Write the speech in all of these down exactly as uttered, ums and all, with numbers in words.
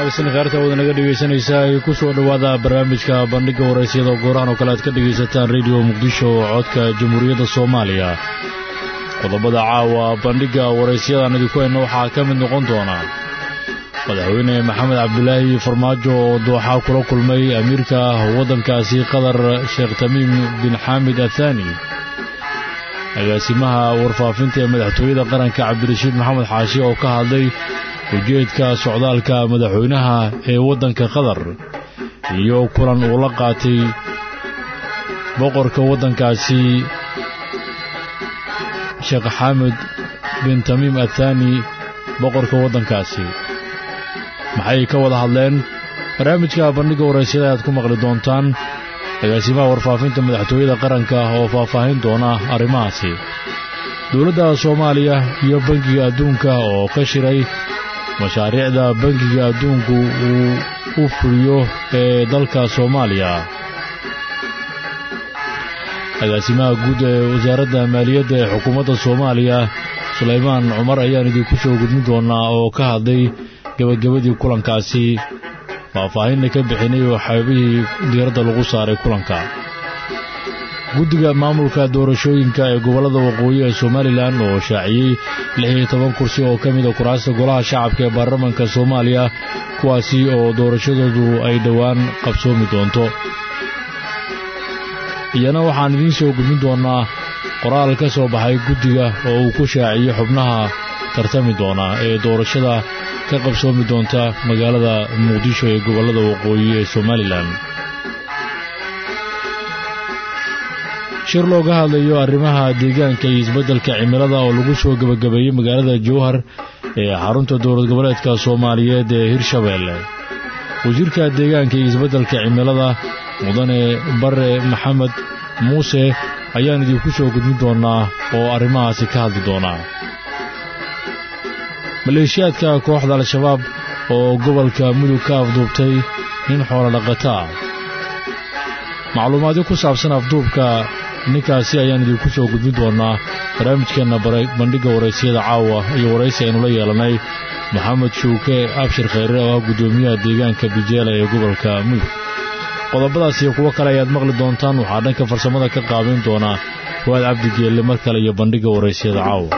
wanaagsan qaarta wada naga dhageysanaysa ay ku soo dhawaada barnaamijka bandhiga waraysyada goorahan oo kale aad ka dhageysataan radio Muqdisho codka Jamhuuriyadda Soomaaliya. qodobada caawa bandhiga waraysyada idinku hayno waxaa ka mid noqon doona madaxweyne Maxamed Cabdullaahi Farmaajo oo Dooxa kula kulmay amiirka wadankaasi Qatar Sheikh Tamiim bin Hamid Al Thani. agaasimaha warfaafinta ee madaxtooyada qaranka Cabdirashiid Maxamed Xaashi oo ka hadlay ujeedka socdaalka madaxweynaha ee wadanka Qatar iyo kulan uu la qaatay boqorka wadankaasi Sheikh Hamid bin Tamiim Al Thani boqorka wadankaasi maxay ka wada hadleen barnaamijka bandhiga waraysyada aad ku maqli doontaan agaasimaha warfaafinta madaxtooyada qaranka oo faahfaahin doona arrimahaasi. dowladda Soomaaliya iyo bangiga adduunka oo ka shiray mashaariicda bangiga adduunku uu u fuliyo ee dalka Soomaaliya. agaasimaha guud ee wasaaradda maaliyadda ee xukuumadda Soomaaliya Suleymaan Cumar ayaan idinku soo gudbin doonaa oo ka hadlay gabagabadii kulankaasi faahfaahin ka bixinay waxaabihii diiradda lagu saaray kulanka. guddiga maamulka doorashooyinka ee gobolada waqooyi ee Soomaaliland oo shaaciyay lix iyo toban kursi oo ka mid ah kuraasta golaha shacabka ee baarlamaanka Soomaaliya kuwaasi oo doorashadoodu ay dhawaan qabsoomi doonto. iyana waxaan idin soo gudbin doonaa qoraal ka soo baxay guddiga oo uu ku shaaciyay xubnaha tartami doona ee doorashada ka qabsoomi doonta magaalada Muqdisho ee gobolada waqooyi ee Soomaaliland. shir looga hadlayo arrimaha deegaanka iyo isbeddelka cimilada oo lagu soo gabagabeeyay magaalada Jowhar ee xarunta dowlad goboleedka Soomaaliyeed ee Hirshabeelle. wasiirka deegaanka iyo isbeddelka cimilada mudane Bare Maxamed Muuse ayaan idinku soo gudbin doonaa oo arrimahaasi ka hadli doona. maleeshiyaadka kooxda Al-Shabaab oo gobolka Mudug ka afduubtay nin xoolo dhaqata ah. macluumaadyo ku saabsan afduubka ninkaasi ayaan idinku soo gudbin doonaa barnaamijkeena bandhiga waraysyada caawa iyo waraysi aynu la yeelanay Maxamed Shuuke Abshir Khayre oo ah gudoomiyaha deegaanka Bijeela ee gobolka Mudug. qodobadaas iyo kuwa kale ayaad maqli doontaan. waxaa dhanka farsamada ka qaabin doona Fuad Cabdi Geelle mar kale iyo bandhiga waraysyada caawa.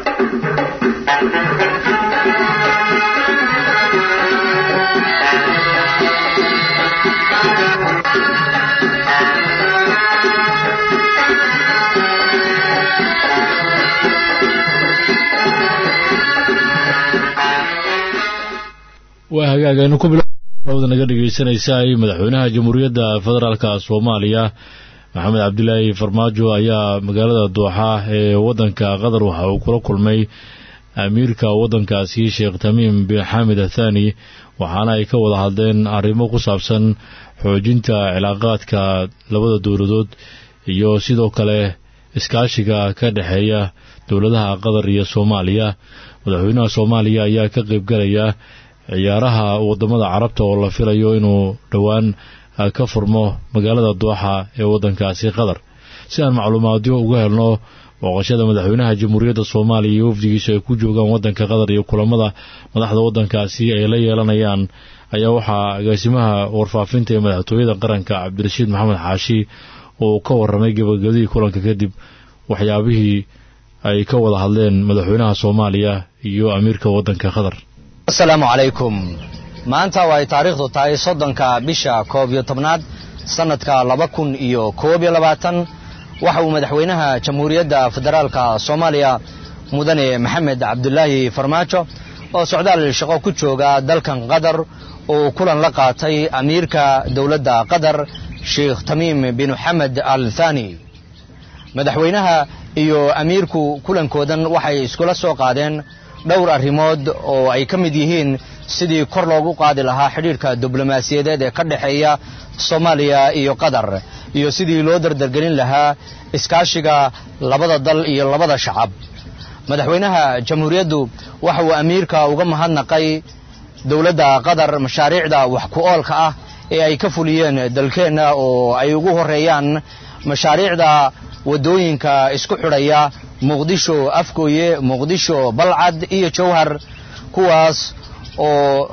waa hagaagaynu ku bilowda naga dhageysanaysaa madaxweynaha Jamhuuriyadda Federaalka Soomaaliya Maxamed Cabdullaahi Farmaajo ayaa magaalada Dooxa ee wadanka Qatar waxa uu kula kulmay amiirka wadankaasi Sheikh Tamiim bin Hamid Al Thani waxaana ay ka wada hadleen arrimo ku saabsan xoojinta cilaaqaadka labada dowladood iyo sidoo kale iskaashiga ka dhaxeeya dowladaha Qatar iyo Soomaaliya. madaxweynaha Soomaaliya ayaa ka qayb galaya ciyaaraha wadamada Carabta oo la filayo inuu dhawaan ka furmo magaalada Dooxa ee wadankaasi Qatar. si aan macluumaadyo uga helno booqashada madaxweynaha Jamhuuriyadda Soomaaliya iyo wafdigiisa ay ku joogaan wadanka Qatar iyo kulamada madaxda wadankaasi ay la yeelanayaan ayaa waxaa agaasimaha warfaafinta ee madaxtooyada qaranka Cabdirashiid Maxamed Xaashi oo ka warramay gabagabadii kulanka kadib waxyaabihii ay ka wada hadleen madaxweynaha Soomaaliya iyo amiirka wadanka Qatar. السلام عليكم. maanta way taariikhdu tahay soddonka bisha koob iyo tobnaad sanadka laba kun iyo koob iyo labaatan waxa uu madaxweynaha Jamhuuriyadda Federaalka Soomaaliya mudane Maxamed Cabdullaahi Farmaajo oo socdaal shaqo ku jooga dalkan Qatar oo kulan la qaatay amiirka dawladda Qatar Sheikh Tamiim bin Hamid Al Thani. madaxweynaha iyo amiirku kulankoodan waxay iskula soo qaadeen dhowr arrimood oo ay ka mid yihiin sidii kor loogu qaadi lahaa xiriirka diblomaasiyadeed ee ka dhaxeeya Soomaaliya iyo Qatar iyo sidii loo dardargelin lahaa iskaashiga labada dal iyo labada shacab. madaxweynaha Jamhuuriyaddu waxa uu amiirka uga mahadnaqay dawladda Qatar mashaariicda wax ku oolka ah ee ay ka fuliyeen dalkeena oo ay ugu horeeyaan mashaariicda wadooyinka isku xidhaya Muqdisho Afgooye Muqdisho Balcad iyo Jowhar kuwaas oo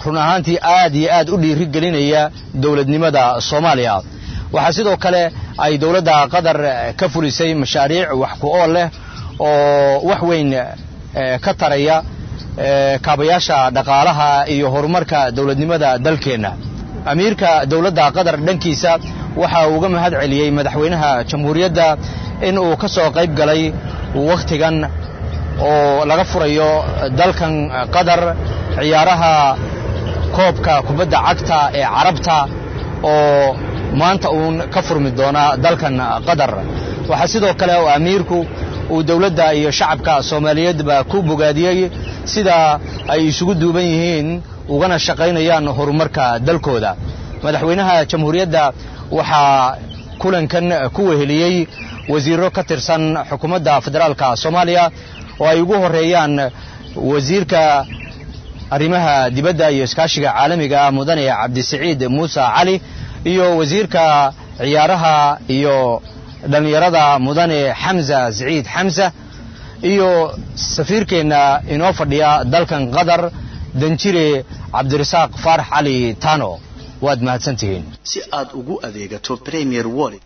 run ahaantii aad iyo aad u dhiirigelinaya dawladnimada Soomaaliya waxa sidoo kale ay dawladda Qatar ka fulisay mashaariic wax ku ool leh oo wax weyn ka taraya kaabayaasha dhaqaalaha iyo horumarka dawladnimada dalkeena amiirka dawladda Qatar dhankiisa waxa uu uga mahad celiyay madaxweynaha jamhuuriyadda in uu ka soo qayb galay waqtigan oo laga furayo dalkan Qatar ciyaaraha koobka kubadda cagta ee Carabta oo maanta uu ka furmi doona dalkan Qatar waxa sidoo kale oo amiirku uu dawladda iyo shacabka Soomaaliyeed ba ku bogaadiyay sida ay isugu duuban yihiin ugana shaqaynayaan horumarka dalkooda madaxweynaha jamhuuriyadda waxa kulankan ku weheliyay wasiiro ka tirsan xukuumadda federaalka Soomaaliya oo ay ugu horeeyaan wasiirka arrimaha dibadda iyo iskaashiga caalamiga mudane Cabdisiciid Muuse Cali iyo wasiirka ciyaaraha iyo dhalinyarada mudane Xamza Saciid Xamza iyo safiirkeena inoo fadhiya dalkan Qatar danjire Cabdirasaaq Faarax Cali Tano waad mahadsantihiin si aad ugu adeegato Premier Wallet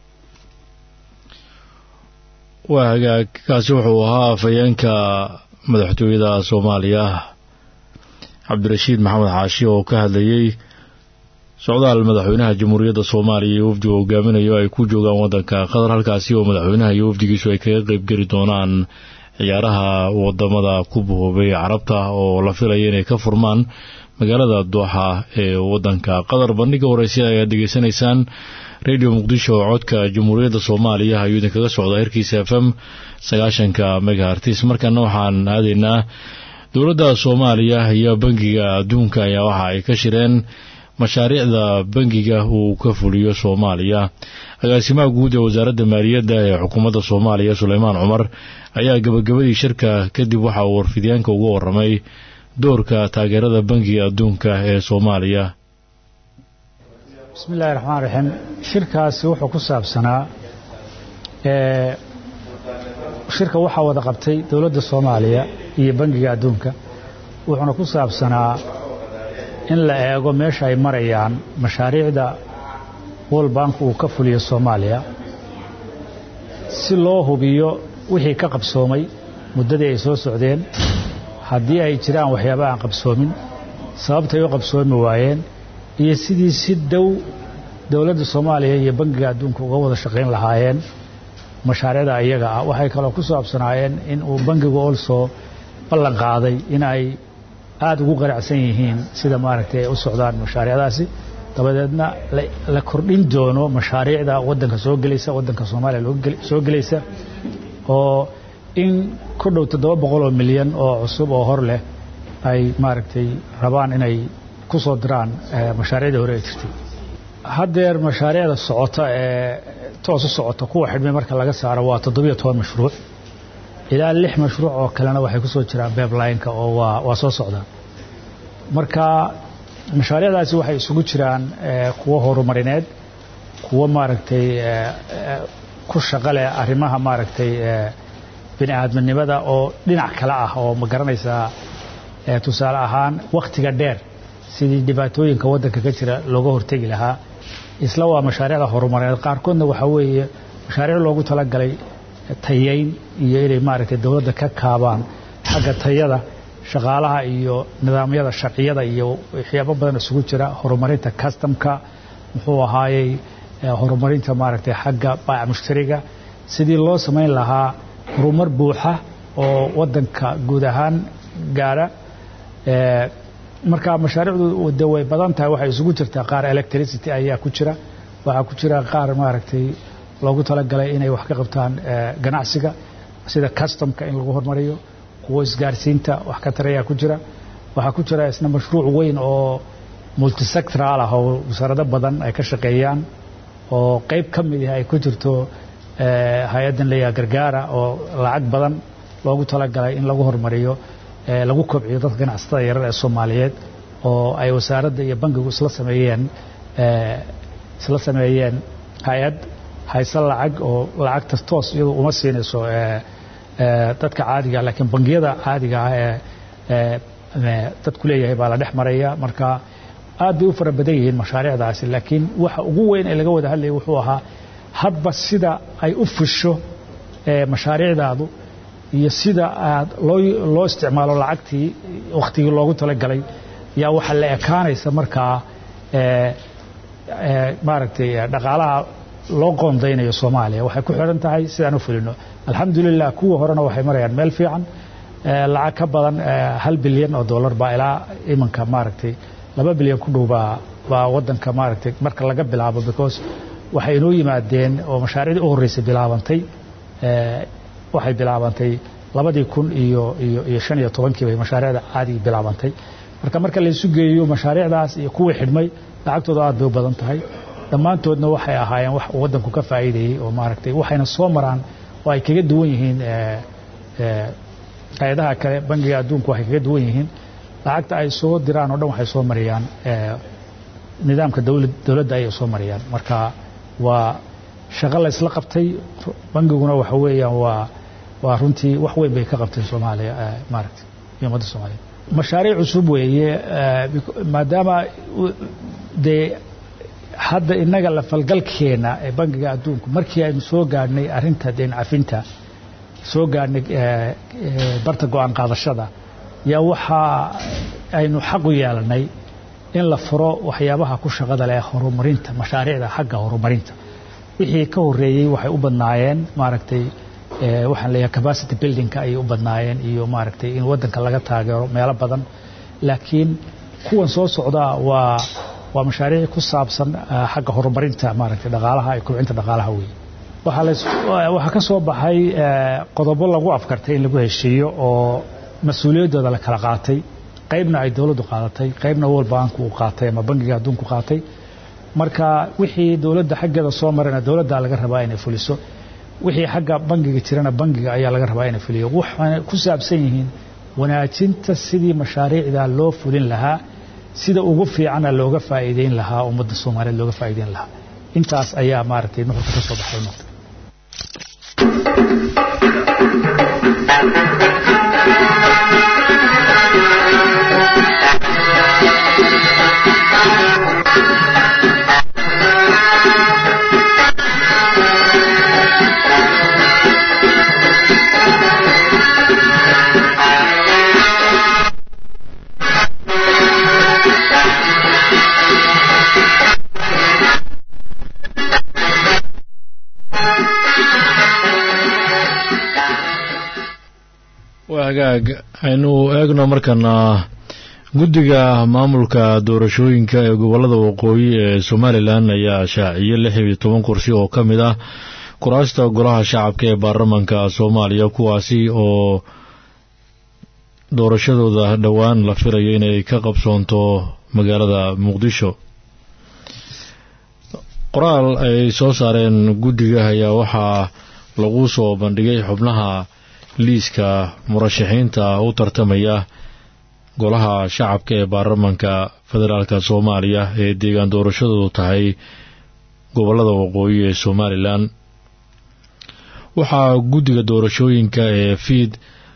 waaga kaasi wuxuu ahaa afayeenka madaxtooyada Soomaaliya Cabdirashiid Maxamed Xaashi oo ka hadlayay socdaal madaxweynaha jamhuuriyadda Soomaaliya iyo wafdi uu hogaaminayo ay ku joogaan wadanka Qatar halkaasi oo madaxweynaha iyo wafdigiisu ay kaga qayb geli doonaan ciyaaraha wadamada ku buubay Carabta oo la filayo inay ka furmaan magaalada Dooxa ee wadanka Qatar bandhiga waraysiga ayaa dhageysanaysaan Radio Muqdisho codka jamhuuriyadda Soomaaliya ayuu idinkaga socdaa herkiisa F M sagaashanka megahertz markana waxaan aadeynaa dawladda Soomaaliya iyo bangiga adduunka ayaa waxa ay ka shireen mashaariicda bangiga uu ka fuliyo Soomaaliya agaasimaha guud ee wasaaradda maaliyadda ee xukuumadda Soomaaliya Suleymaan Cumar ayaa gabagabadii shirka kadib waxa uu warfidiyaanka ugu waramay doorka taageerada bangiga adduunka ee Soomaaliya bismillaahir rahmaanir rahiim shirkaasi wuxuu ku saabsanaa ee shirka waxa wada qabtay dawladda Soomaaliya iyo bangiga adduunka wuxuuna ku saabsanaa in la eego meesha ay marayaan mashaariicda World Bank uu ka fuliyo Soomaaliya si loo hubiyo wixii ka qabsoomay muddadii ay soo socdeen haddii ay jiraan waxyaabo aan qabsoomin sababtay u qabsoomi waayeen iyo sidii si dhow dawladda Soomaaliya iyo bangiga adduunka uga wada shaqayn lahaayeen mashaariicda iyaga ah waxay kala ku saabsanaayeen in uu bangigu also ballan qaaday in ay aad ugu qaracsan yihiin sida maaragtay ay u socdaan mashaariicdaasi dabadeedna la kordhin doono mashaariicda wadanka soo galaysa wadanka Soomaaliya loo soo galaysa oo in ku dhow toddoba boqol oo milyan oo cusub oo hor leh ay maaragtay rabaan inay ku soo diraan mashaariicda hore ee jirtay hadeer mashaariicda socota ee toos u socota kuwa xidhmay marka laga saaro waa toddoba iyo toban mashruuc ilaa lix mashruuc oo kalena waxay ku soo jiraan pipeline-ka oo waa waa soo socdaan marka mashaariicdaasi waxay isugu jiraan kuwa horumarineed kuwa maaragtay ku shaqale arrimaha maaragtay bini'aadminimada oo dhinac kale ah oo ma garanaysaa tusaale ahaan waqtiga dheer sidii dhibaatooyinka wadanka ka jira looga hortagi lahaa isla waa mashaariicda horumarineed qaarkoodna waxa weeye mashaariic loogu talagalay tayeyn iyo inay maaragtay dawladda ka kaabaan xagga tayada shaqaalaha iyo nidaamyada sharciyada iyo waxyaabo badan isugu jira horumarinta customka muxuu ahaayay horumarinta maaragtay xagga baac mushtariga sidii loo sameyn lahaa horumar buuxa oo wadanka guud ahaan gaara ee marka mashaariicdu way badan tahay waxay isugu jirtaa qaar electricity ayaa ku jira waxa ku jira qaar maaragtay loogu talagalay inay wax ka qabtaan ganacsiga sida customka in lagu hormariyo kuwa isgaarsiinta wax ka taraya ku jira waxa ku jira isna mashruuc weyn oo multisectoral ah oo wasaaradda badan ay ka shaqeeyaan oo qayb ka mid ah ay ku jirto hay'adan leeyahay gargaara oo lacag badan loogu talagalay in lagu hormariyo lagu kobciyo dadka ganacsatada yar ee Soomaaliyeed oo ay wasaaradda iyo bangigu isla sameeyeen isla sameeyeen hay'ad haysan lacag oo lacagta toos iyadoo uma siinayso dadka caadiga laakiin bangiyada caadiga ah ee dadku leeyahay baa la dhex maraya marka aad bay u fara badan yihiin mashaariicdaasi laakiin waxa ugu weyn ee laga wada hadlayay wuxuu ahaa hadba sida ay u fusho mashaariicdaadu iyo sida aad loo loo isticmaalo lacagtii waqtigii loogu talagalay yaa waxa la ekaanaysa markaa ee maaragtay dhaqaalaha loo qoondeynayo Soomaaliya waxay ku xiran tahay sidaan u fulino alxamdulillah kuwa horena waxay marayaan meel fiican lacag ka badan hal bilyan oo dollar baa ilaa imanka maaragtay laba bilyan ku dhow baa wadanka maaragtay marka laga bilaabo because waxay inoo yimaadeen oo mashaariicda u horeysay bilaabantay ee waxay bilaabantay labadii kun iyo iyo shan iyo toban kii bay mashaariicda caadi bilaabantay marka marka la isu geeyo mashaariicdaas iyo kuwa xidhmay lacagtooda aad bay u badan tahay dhammaantoodna waxay ahaayeen wax wadanku ka faa'iideeyay oo maaragtay waxayna soo maraan oo ay kaga duwan yihiin ee ee hay'adaha kale bangiga adduunku waxay kaga duwan yihiin lacagta ay soo diraan oo dhan waxay soo mariyaan ee nidaamka dawladda ay soo mariyaan marka waa shaqo la isla qabtay bangiguna waxa weeyaan waa waa runtii wax weyn bay ka qabtay Soomaaliya maaragtay iyo ummadda Soomaaliyeed mashaariic cusub weeye maadaama de hadda inaga la falgalkeena ee bangiga adduunku markii aynu soo gaadhnay arinta deen cafinta soo gaadhnay barta go'aan qaadashada yaa waxa aynu xaq u yeelanay in la furo waxyaabaha ku shaqada leh horumarinta mashaariicda xagga horumarinta wixii ka horeeyay waxay u badnaayeen maaragtay ee waxaan leeyahay capacity building ka ay u badnaayeen iyo maaragtay in wadanka laga taageero meelo badan laakiin kuwan soo socda waa waa mashaariic ku saabsan xagga horumarinta maaragtay dhaqaalaha iyo kobcinta dhaqaalaha weey waxa la waxa ka soo baxay qodobo lagu afkartay in lagu heshiiyo oo mas'uuliyadooda la kala qaatay qaybna ay dawladdu qaadatay qaybna World Bank uu qaatay ama bangiga adduunku qaatay marka wixii dawladda xaggeeda soo marana dawladda laga rabaa inay fuliso wixii xagga bangiga jirana bangiga ayaa laga rabaa inay fuliyo waxaan ku saabsan yihiin wanaajinta sidii mashaariicda loo fulin lahaa sida ugu fiican looga faa'iideyn lahaa ummadda Soomaaliyeed looga faa'iideyn lahaa intaas ayaa maaragtay nuxurka ka soo baxay noqday wagaag aynu eegno markana guddiga maamulka doorashooyinka ee gobolada waqooyi ee Somaliland ayaa shaaciyay lix iyo toban kursi oo kamid ah kuraasta golaha shacabka ee baarlamaanka Soomaaliya kuwaasi oo doorashadooda dhawaan la filayo inay ka qabsoonto magaalada Muqdisho qoraal ay soo saareen guddiga ayaa waxa lagu soo bandhigay xubnaha liiska murashaxiinta u tartamaya golaha shacabka ee baarlamaanka federaalka Soomaaliya ee deegaan doorashadoodu tahay gobolada waqooyi ee Somaliland waxa guddiga doorashooyinka ee fiid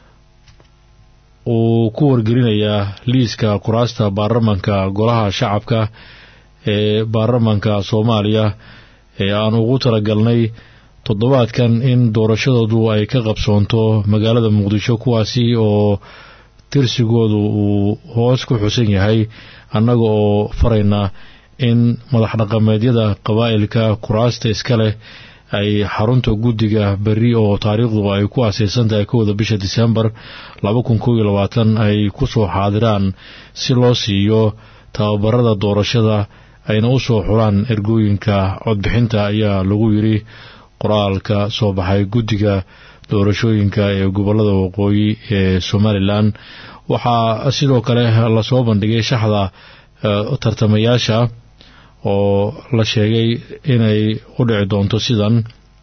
uu ku wargelinayaa liiska kuraasta baarlamaanka golaha shacabka ee baarlamaanka Soomaaliya ee aan ugu talagalnay toddobaadkan in doorashadoodu ay ka qabsoonto magaalada Muqdisho kuwaasi oo tirsigoodu uu hoos ku xusan yahay annaga oo farayna in madax dhaqameedyada qabaa'ilka kuraasta iska leh ay xarunta guddiga bari oo taariikhdu ay ku aasaysan tahay kowda bisha December laba kun iyo labaatan ay ku soo xaadiraan si loo siiyo tababarada doorashada ayna u soo xulaan ergooyinka codbixinta ayaa lagu yiri qoraalka soo baxay guddiga doorashooyinka ee gobolada waqooyi ee Somaliland waxaa sidoo kale la soo bandhigay shaxda tartamayaasha oo la sheegay inay u dhici doonto sidan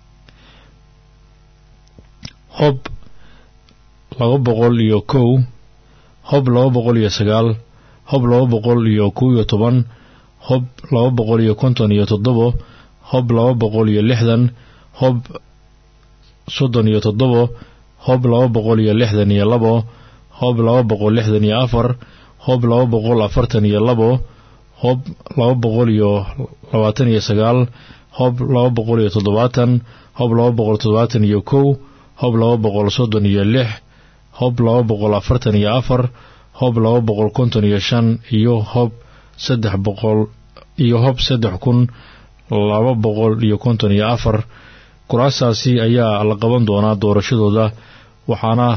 hob laba boqol iyo kow hob laba boqol iyo sagaal hob laba boqol iyo kow iyo toban hob laba boqol iyo konton iyo toddobo hob laba boqol iyo lixdan hob soddon iyo toddobo hob laba boqol iyo lixdan iyo labo hob laba boqol lixdan iyo afar hob laba boqol afartan iyo labo hob laba boqol iyo labaatan iyo sagaal hob laba boqol iyo toddobaatan hob laba boqol toddobaatan iyo kow hob laba boqol soddon iyo lix hob laba boqol afartan iyo afar hob laba boqol konton iyo shan iyo hob saddex boqol iyo hob saddex kun laba boqol iyo konton iyo afar kuraasaasi ayaa la qaban doonaa doorashadooda waxaana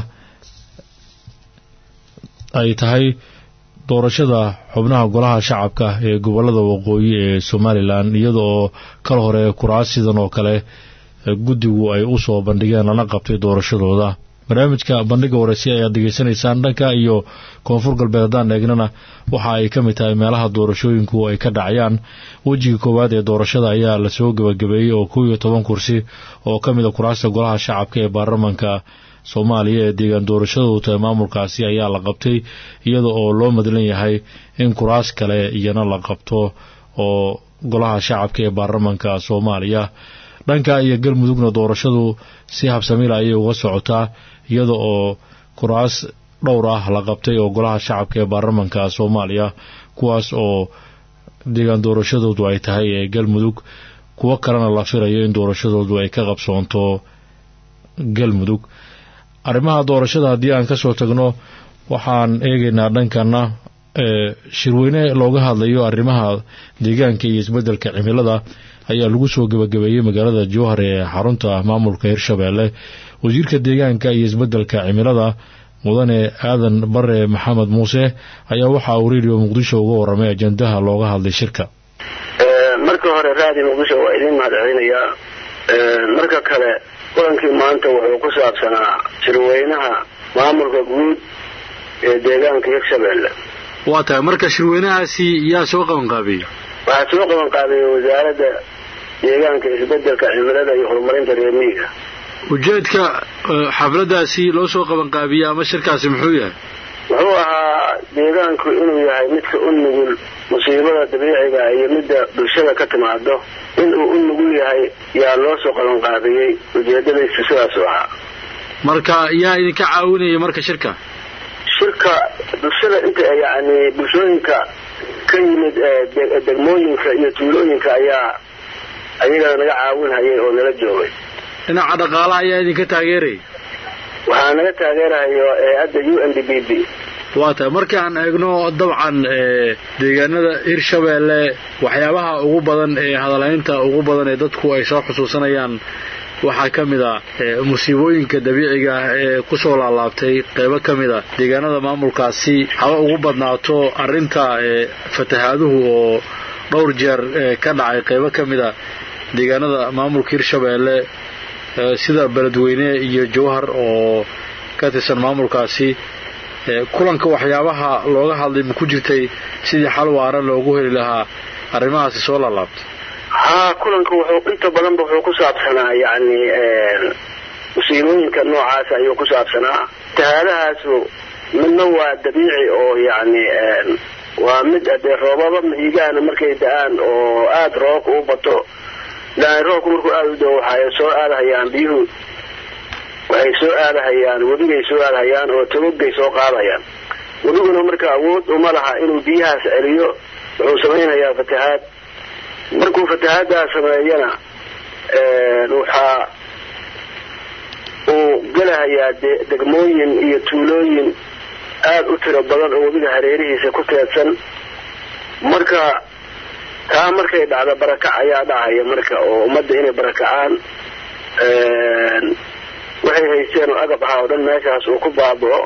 ay tahay doorashada xubnaha golaha shacabka ee gobolada waqooyi ee Somaliland iyada oo kala hore kuraas sidan oo kale guddigu ay u soo bandhigeen lana qabtay doorashadooda barnaamijka bandhiga waraysi ayaa degeysanaysaan dhanka iyo koonfur galbeedaan eegnana waxa ay ka mid tahay meelaha doorashooyinku ay ka dhacayaan wajiga koowaad ee doorashada ayaa la soo gabagabeeyay oo kow iyo toban kursi oo ka mid ah kuraasta golaha shacabka ee baarlamaanka Soomaaliya ee deegaan doorashadu tahay maamulkaasi ayaa la qabtay iyada oo loo madlan yahay in kuraas kale iyana la qabto oo golaha shacabka ee baarlamaanka Soomaaliya dhanka iyo galmudugna doorashadu si habsamiil ah ayay uga socotaa iyada oo kuraas dhowr ah la qabtay oo golaha shacabka ee baarlamaanka Soomaaliya kuwaas oo deegaan doorashadoodu ay tahay ee galmudug kuwa kalena la filayo in doorashadoodu ay ka qabsoonto galmudug arrimaha doorashada haddii aan ka soo tagno waxaan eegaynaa dhankana ee shirweyne looga hadlayo arrimaha deegaanka iyo isbeddelka cimilada ayaa lagu soo gabagabeeyay magaalada Jowhar ee xarunta maamulka Hirshabeelle wasiirka deegaanka iyo isbeddelka cimilada mudane aadan bare maxamed muuse ayaa waxa uu radio muqdisho uga waramay ajandaha looga hadlay shirka ee marka hore radio muqdisho waa idin mahadcelinayaa ee marka kale kulankii maanta wuxuu ku saabsanaa shirweynaha maamulka guud ee deegaanka Hirshabeelle waa tahay marka shirweynahaasi yaa soo qaban qaabiyay waxa soo qaban qaabiyay wasaaradda deegaanka isbeddelka cimilada iyo horumarinta reer miyiga ujeedka xafladaasi loo soo qaban qaabiyay ama shirkaasi muxuu yahay wuxuu ahaa deegaanku inuu yahay midka u nugul musiibada dabiiciga iyo midda bulshada ka timaado inuu u nugul yahay yaa loo soo qaban qaabiyay ujeedadiisu sidaas ahaa marka yaa idinka caawinaya marka shirka shirka bulshada inta yani bulshooyinka ka yimid degmooyinka iyo tuulooyinka ayaa ayaga naga caawinayay oo nala joogay dhinaca dhaqaalaha ayaa idinka taageeray waxaa naga taageerayo hay'adda U N D P B waa tahay markaan eegno dabcan deegaanada Hirshabeelle waxyaabaha ugu badan ee hadalaynta ugu badan ee dadku ay soo xusuusanayaan waxaa ka mid ah musiibooyinka dabiiciga ah ee ku soo laalaabtay qaybo ka mid ah deegaanada maamulkaasi haba ugu badnaato arrinta fatahaaduhu oo dhowr jeer ka dhacay qaybo ka mid ah deegaanada maamulka Hirshabeelle sida Beledweyne iyo Jowhar oo ka tirsan maamulkaasi kulanka waxyaabaha looga hadlay ma ku jirtay sidii xal waara loogu heli lahaa arrimahaasi soo laalaabtay ها كلن كوحو انت بلن بوحو كسابسنا يعني musiibooyinka noocaas ayuu ku saabsanaa tahaadahaasu midna waa dabiici oo yani waa mid ade roobaba mihigaana markay da-aan oo aada roobka u bato laan roobku markuu aada u dao waxay soo aadahayaan biyuhu waxay soo aadahayaan webigay soo aadahayaan oo togogay soo qaadayaan webiguna marka awood uma laha inuu biyahaas celiyo wuxuu samaynayaa fatahaad markuu fatahaaddaa sameeyana waxaa uu galahayaa degmooyin iyo tuulooyin aada u tiro badan oo webiga hareerihiisa ku teedsan marka taa markay dhacdo barakac ayaa dhacaya marka oo ummadda inay barakacaan waxay haysteen oo agab ahaa oo dhan meeshaas uu ku baabao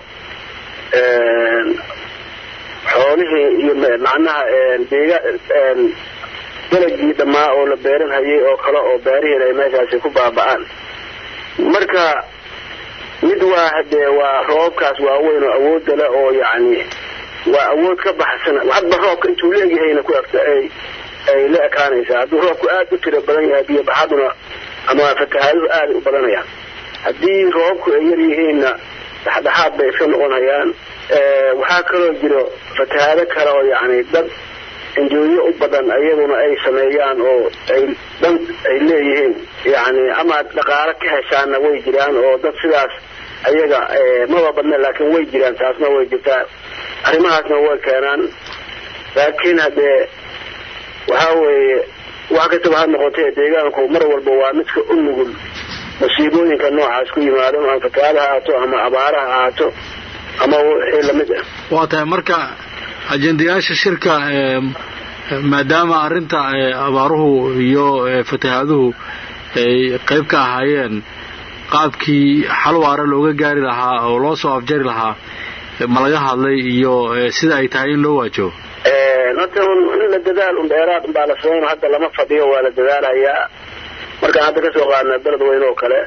xoolihii iyo macnaha deega dalagii dhammaa oo la beeran hayay oo kale oo beerihiin ay meeshaasi ku baaba'aan marka mid waa hadee waa roobkaas waaweyn oo awoodda leh oo yacni waa awood ka baxsan hadba roobka intuu leegyahayna ku agta ay ay la ekaanaysaa hadduu roobku aada u tiro badan yahay biyo baxaduna ama fatahaaduhu aada u badanayaan haddii roobku ay yar yihiinna dhexdhexaad bay iska noqonayaan waxaa kaloo jiro fatahaado kale oo yacni dad injooyo u badan ayaguna ay sameeyaan oo ay dhan ay leeyihiin yacni ama dhaqaalo ka heshaanna way jiraan oo dad sidaas ayaga maba badna laakiin way jiraan taasna way jirtaa arrimahaasna way keenaan laakiin hadee waxa weeye waxa ka tabaha noqotay deegaanku mar walba waa midka u nugul masiibooyinka noocaas ku yimaado ama fatahaadaha ahaato ama abaaraha ahaato ama wixii lamid ah waa tahay marka ajendayaasha shirka maadaama arrinta abaaruhu iyo fatahaaduhu ay qayb ka ahaayeen qaabkii xal waara looga gaari lahaa oo loo soo afjari lahaa ma laga hadlay iyo sida ay tahay in loo waajo horta in la dadaal un dheeraad baa la sameyn hadda lama fadhiyo waa la dadaalayaa markaan hadda kasoo qaadnaa beled weyn oo kale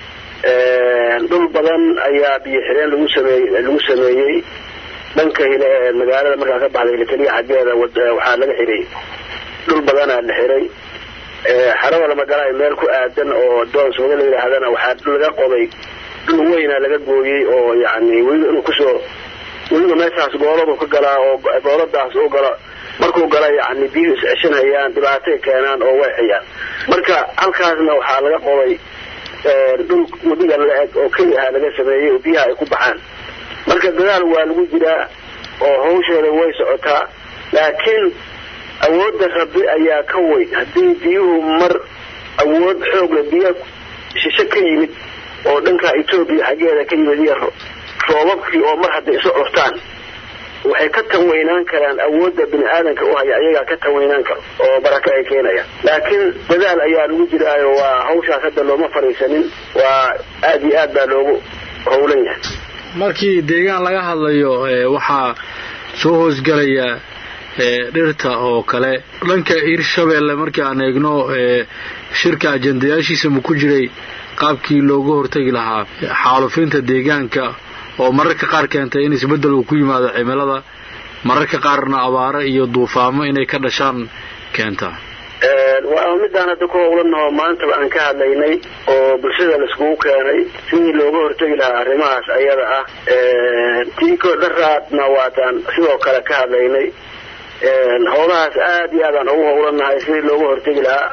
dhul badan ayaa biyo xireen lagu sameeyey lagu sameeyey dhanka hile magaalada markaa ka baxday kaliya xaggeeda waxaa laga xiray dhul badanaa la xiray xarada lama galay meel ku aadan oo doons wada la yiraahdana waxaa laga qoday dhul weyna laga gooyey oo yacni weli inuu kusoo weliba meeshaas gooladu ka galaa oo gooladaas u gala markuu gala yacni biyo isceshanayaan dhibaatay keenaan oo way xiyaan marka halkaasna waxaa laga qoday dhul wadiga la-eg oo keliyaha laga sameeyey oo biyaha ay ku baxaan marka dadaal waa lagu jiraa oo hawsheeda way socotaa laakiin awoodda rabbi ayaa ka weyn haddii biyuhu mar awood xoog leh biyo shishe ka yimid oo dhanka Ethiopia xaggeeda ka yimid iyo roobabkii oo mar hadday isu curtaan waxay ka tanweynaan karaan awoodda bini'aadanka u haya ayagaa ka tanweynaan karo oo baraka ay keenayaan laakiin dadaal ayaa lagu jiraayo waa hawshaas hadda looma fariisanin waa aad iyo aad baa loogu howlan yahay markii deegaan laga hadlayo waxaa soo hoosgalaya dhirta oo kale dhanka Hirshabeelle markii aan eegno shirka ajendayaashiisa ma ku jiray qaabkii looga hortagi lahaa xaalufinta deegaanka oo mararka qaar keentay in isbedel uu ku yimaado cimilada mararka qaarna abaaro iyo duufaamo inay ka dhashaan keenta waa midaan hadda ku howlanaho maanta aan ka hadlaynay oo bulshada la iskugu keenay sidii looga hortagi lahaa arrimahaas ayada ah tiiko daraadna waataan sidoo kale ka hadlaynay howlahaas aad iyo aadaan ugu howlanahay sidii looga hortagi lahaa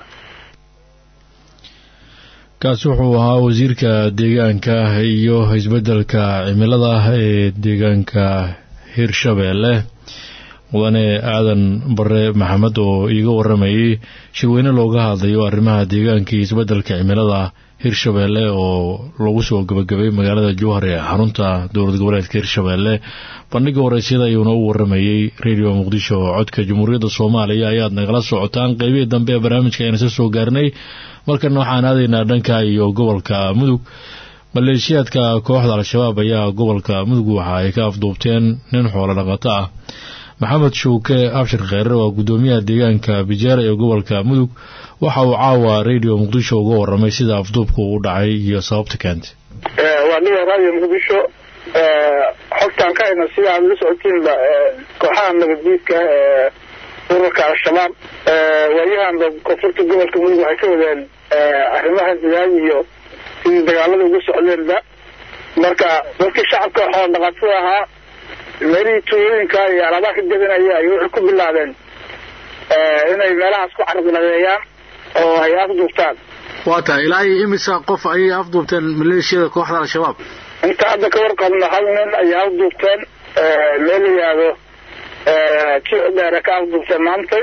kaasi wuxuu ahaa wasiirka deegaanka iyo isbedelka cimilada ee deegaanka Hirshabeelle mudane aadan bare maxamed oo iiga waramayay shirweyne looga hadlayo arrimaha deegaanka iyo isbedelka cimilada Hirshabeelle oo lagu soo gabagabay magaalada Jowhar ee xarunta dowlad goboleedka Hirshabeelle bandhiga waraysiga ayuuna u waramayay Radio Muqdisho codka Jamhuuriyadda Soomaaliya ayaad nagala socotaan qaybihii dambe ee barnaamijka ayna soo gaarnay markan waxaan aadaynaa dhanka iyo gobolka Mudug maleeshiyaadka kooxda al-shabaab ayaa gobolka Mudug waxa ay ka afduubteen nin xoolo dhaqato ah maxamed shuuke abshir khayr waa gudoomiyaha deegaanka Bijaar ee gobolka Mudug waxa uu caawa Radio Muqdisho uga waramay sida afduubku u dhacay iyo sababta keentay ee waa niyo Radio Muqdisho ee xogtaan ka hayna sida aan la socotiin kooxaha nabadgelyada ee ururka al-shabaab ee wayahan koonfurta gobolka Mudug waxay ka wadeen arrimaha deegaan iyo sidii dagaalada ugu socdeenba marka dadkii shacabka xoolo dhaqatada ahaa meelihii tuulooyinka iyo alaabaa ka gadanaya ay wuxuu ku bilaabeen inay meelahaas ku carqaladeeyaan oo ay afduubtaan waa tahay ilaahay imisa qof ayay afduubteen maleeshiyada kooxda al-shabaab inta hadda ka warqabna hal nin ayay afduubteen meel yiraahdo kii dheere ka afduubteen maantay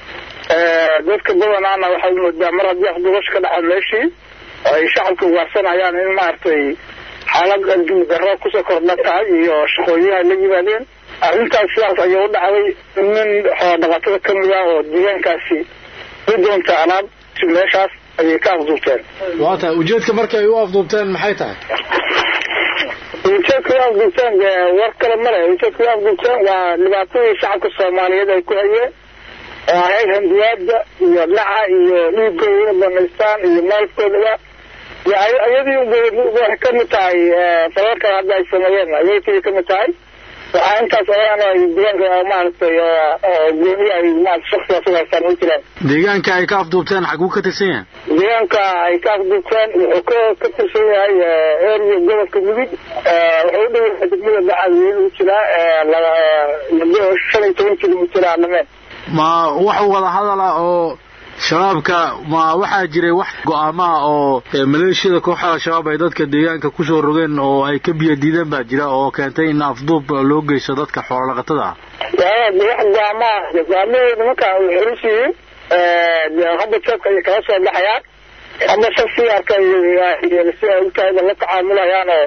dadka badanaana waxay moodaa mar haddii afduubasho ka dhaca meeshii ay shacabka ugaarsanayaan in maaragtay xaalad darro kusoo kordha tahay iyo shaqooyin ay la yimaadeen arrintaas sidaas ayay u dhacday nin xoolo dhaqatada ka mid ah oo deegaankaasi u doonta alaab meeshaas ayay ka afduubteen waa tahay ujeedka marka ay u afduubteen maxay tahay ujeedka ay afduubteen war kale male ujeedka ay afduubteen waa dhibaatadii shacabka Soomaaliyeed ay ku hayeen oo ahayd handiyaada iyo dhaca iyo dhiiggooda banaystaan iyo maalkooda ayadii waxay ka mid tahay falalkan hadda ay sameeyeen ayay ka mid tahay waxaa intaas ayana deegaanka maaragtay oo gooni ay maaragtay shakhsiyaas u haystaan u jiraan deegaanka ay ka afduubteen xaguu ka tirsan yahay deegaanka ay ka afduubteen wuxuu ka tirsan yahay area gobolka Mudug wuxuu u dhow yahay degmada Bacadweyne u jiraa laba shan iyo toban kiiloomitir dhammaan ma wax wada hadala oo shabaabka ma waxaa jiray wax go'aamaha oo maleeshiyada kooxda shabaab ay dadka deegaanka ku soo rogeen oo ay ka biyo diideen baa jira oo keentay in afduub loo geysto dadka xoolo dhaqatada ah wax go'aamaha go'aamada marka uu xirisiin ee hadda dadka ay kala soo baxayaan hadda shakhsi arkay iyo si ay la tacaamulayaan oo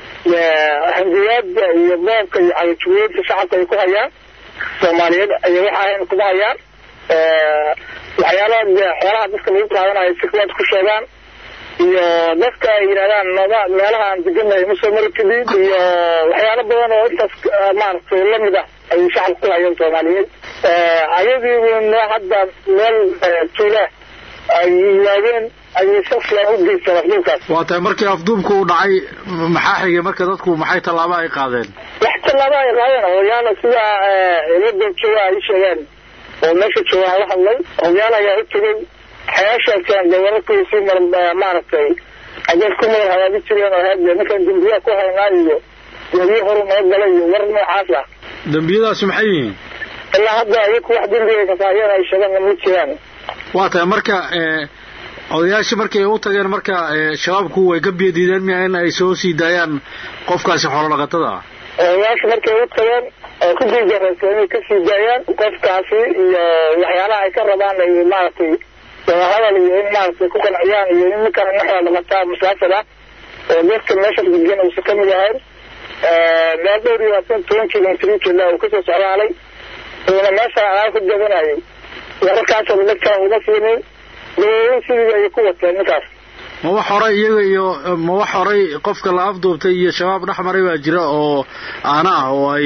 handiyada iyo boobka iyo aytuweynta shacabka ay ku hayaan Soomaaliyeed ay waxaan ku hayaan ee waxyaalaha xoolaha dadka lagu qaadanayo si kala ku sheegaan iyo dadka ay yiraahdaan naba meelaha aan deganay ma soo martidid iyo waxyaalo badan oo intaas maartay lamid ah ay shacab ku hayaan Soomaaliyeed ee ayadiina hadda meel tuula ay yimaadeen ay shakhsi u geystay afduubkaas waa tahay markii afduubku uu dhacay maxaa xigay marka dadku maxay tallaabo ay qaadeen wax tallaabo ay qaadeen oo yaala sida ilada jooga ay sheegeen oo meesha jooga la hadlay oo yaala ayaa u tagay xayaasha kan dawladda si mar maartay adeeg ku meel hawada jireen oo hadda markan dambiya ku haynaayo wali hore ma galay war noocaas ah dambiyadaas maxay yihiin ilaa hadda ay ku wax dambiga ka saayeen ay sheegaan ma jiraan waa tahay marka ee odayaashii markay u tageen marka shabaabku way ka biyadiideen ma in ay soo sii daayaan qofkaasi xoolo dhaqatada ah odayaashii markay u tageen oo ku guuldareysteen inay ka sii daayaan qofkaasi iyo waxyaalaha ay ka rabaan ay maartay hadal iyo in maartay ku qanciyaan iyo in marka naxda dhaqataa musaafada oo dadka meesha degan uu ka mid yahay ee meeldoori waa toban kilomitir ilaa uu ka soo socdaalay oo meesha ay ku jabanaayeen warkaas oo dadka uga fiireen sidii ay ku wateen markaas ma wax hore iyaga iyo ma wax hore qofka la afduubtay iyo shabaab dhaxmaray baa jira oo aana ah oo ay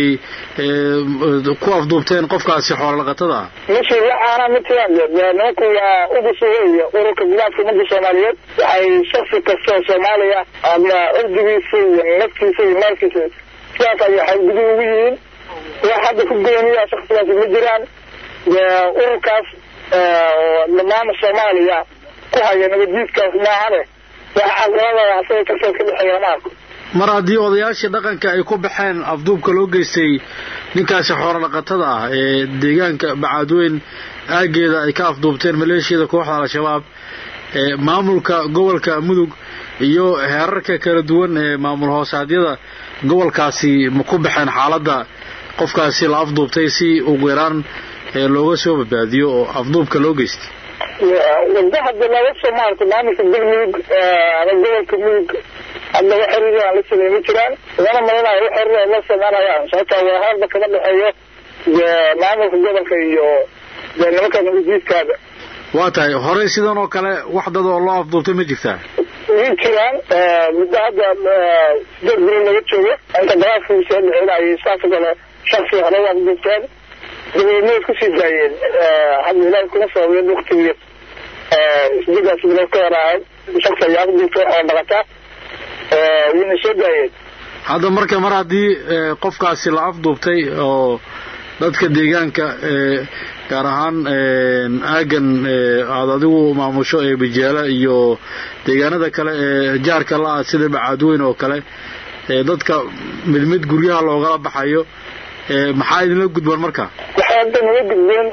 ku afduubteen qofkaasi xoolo dhaqatada ah mashii aana mitaan dadku waa ugu soo ururka gudaha ummadda Soomaaliyeed waxay shakhsi kasta Soomaaliya ama urdigiisa iyo naftiisa iyo maalkiisa sidaas ay waxay gudu ugu yihiin wax hadda ku gooniya shakhsiyaad ma jiraan ururkaas nidaamka Soomaaliya ku haya nabadgelyada maahane waxa aqoonada asay ka soo kixiyaan mar haddii odayaashii dhaqanka ay ku baxeen afduubka loo geystay ninkaasi xoolo dhaqatada ah ee deegaanka Bacadweyn aageeda ay ka afduubteen maleeshiyada kooxda al-shabaab ee maamulka gobolka Mudug iyo heerarka kala duwan ee maamul hoosaadyada gobolkaasi ma ku baxeen xaaladda qofkaasi la afduubtay si ugu yaraan ee looga soo badbaadiyo oo afduubka loo geystay wadaha dalada Soomaaliya maamulka galmudug ee gobolka Mudug hadda waxa xiriir la sameeyay jiraan lana maranayo xiriir la sameeyay sababtoo ah hadda kala dhaxeeyo maamulka gobolka iyo nimanka nabadgelyada waa tahay hore sidan oo kale wax dad oo loo afduubtay ma jirtaa jiraan muddo hadda dad badan laga joogo inta daraafku soo dhacay saafo kale shakhsi hore waa afduubteen dawladnimada ku sii daayeen hadda ilaahay kuma soo weyn waqtiga ee isbigaas loo ka raacay shakhsi ayaa afduubtay oo dhaqata ee wina soo daayeen hadda marka mar haddii qofkaasi la afduubtay oo dadka deegaanka ee gaar ahaan aagan aad adigu maamusho ee Bijeela iyo deegaanada kale ee jaarka la sida Bacadweyn oo kale ee dadka mid mid guryaha looga baxayo ee maxaa idin la gudboon marka waxaa idin la gudboon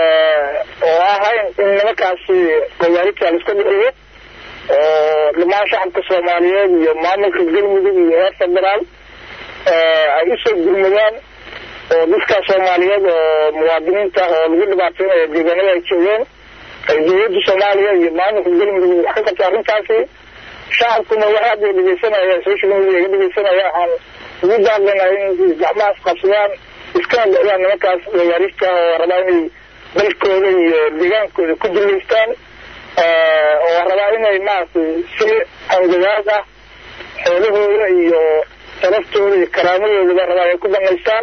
oo ahayn in markaasi qoyaalka la isku dhigo oo lama shacabka Soomaaliyeed iyo maamulka galmudug iyo heer federaal ee ay soo gurmadaan oo dadka Soomaaliyeed oo muwaadiniinta oo lagu dhibaatoonayo deegaanada ay joogaan ay dowladda Soomaaliya iyo maamulka galmudug wax ka qabtaan arrintaasi shacabkuna waxa ay dhigeysanayaan social media ay dhigeysanayaan ugu daadanayaan in gacmaha qabsadaan iska dhacaan markaas ciyaarista oo rabaan dalkooda iyo deegaankooda ku duleystaan oo rabaan inay maartay si angadaad ah xoolahooda iyo taraftooda iyo karaamadooda rabaan ku dhameystaan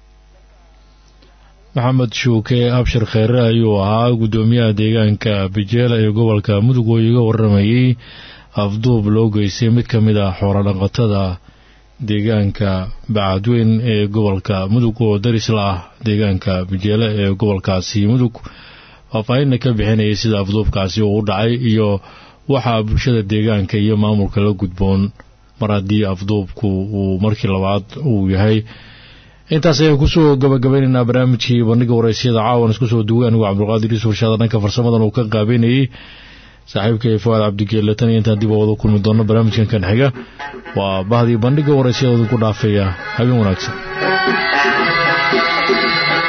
maxamed shuuke abshir khayre ayuu ahaa gudoomiyaha deegaanka Bijeela ee gobolka Mudug oo iga waramayay afduub loo geystay mid ka mid ah xoolo dhaqatada deegaanka Bacadweyn ee gobolka Mudug oo daris la ah deegaanka Bijeela ee gobolkaasi Mudug faahfaahin ka bixinayay sida afduubkaasi uu dhacay iyo waxa bulshada deegaanka iyo maamulka la gudboon mar haddii afduubku uu markii labaad uu yahay intaas ayaan kusoo gabagabaynaynaa barnaamijkii bandhiga waraysyada caawan isku soo duway anigu cabdulqaadir yuusuf shaada dhanka farsamadan uu ka qaabeynayay saaxiibkay Fuad Cabdigeelle tan inta dib u wada kulmi doono barnaamijkan kan xiga waa bahdii bandhiga waraysyada ku dhaafaya habeen wanaagsan